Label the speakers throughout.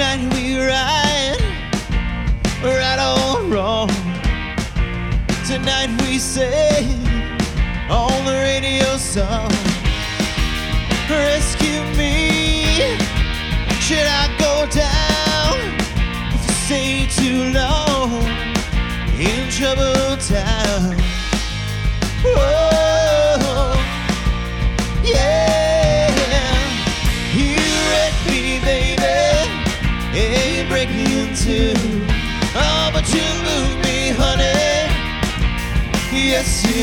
Speaker 1: Tonight we ride, right or wrong. Tonight we say on the radio song, rescue me. Should I go down if you stay too long in trouble town? Oh, yeah. You wreck me, baby. Yeah, you break me in two. Oh, but you move me, honey. Yes, you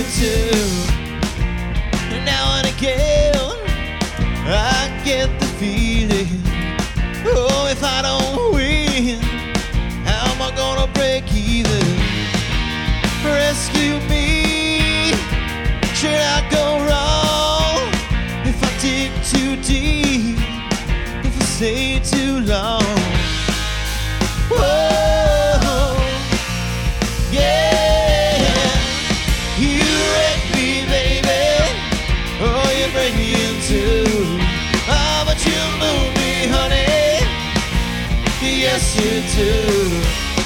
Speaker 1: do. Now and again, I get the feeling, oh, if I don't win, how am I gonna break even? Rescue me. Should I go wrong if I dig too deep, if I stay too long? Whoa, yeah. You wreck me, baby. Oh, you break me in two. Oh, but you move me, honey. Yes, you do.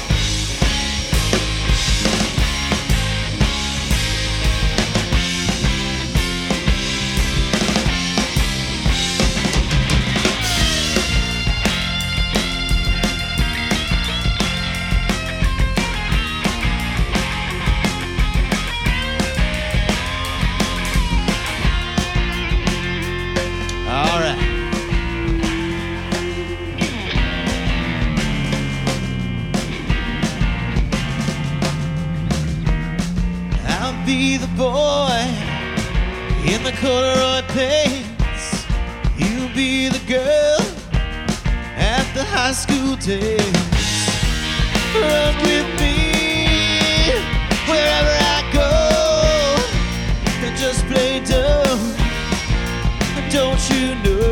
Speaker 1: Be the boy in the corduroy pants. You be the girl at the high school dance. Run with me wherever I go and just play dumb. Don't you know?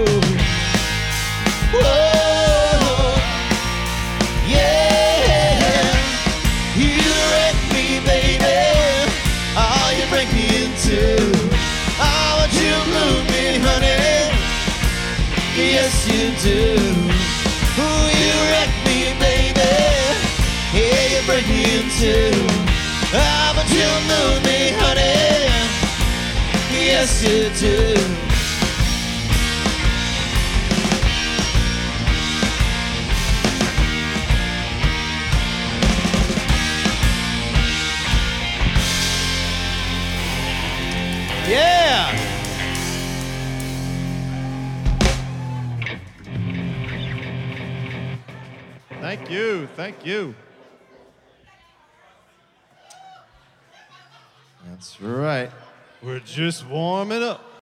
Speaker 1: Whoa, yeah. You wreck me, baby. Oh, you break me in two. Oh, but you move me, honey. Yes, you do. Oh, you wreck me, baby. Yeah, you break me in two. Oh, but you move me, honey. Yes, you do. Yeah!
Speaker 2: Thank you, thank you.
Speaker 1: That's right.
Speaker 2: We're just warming up.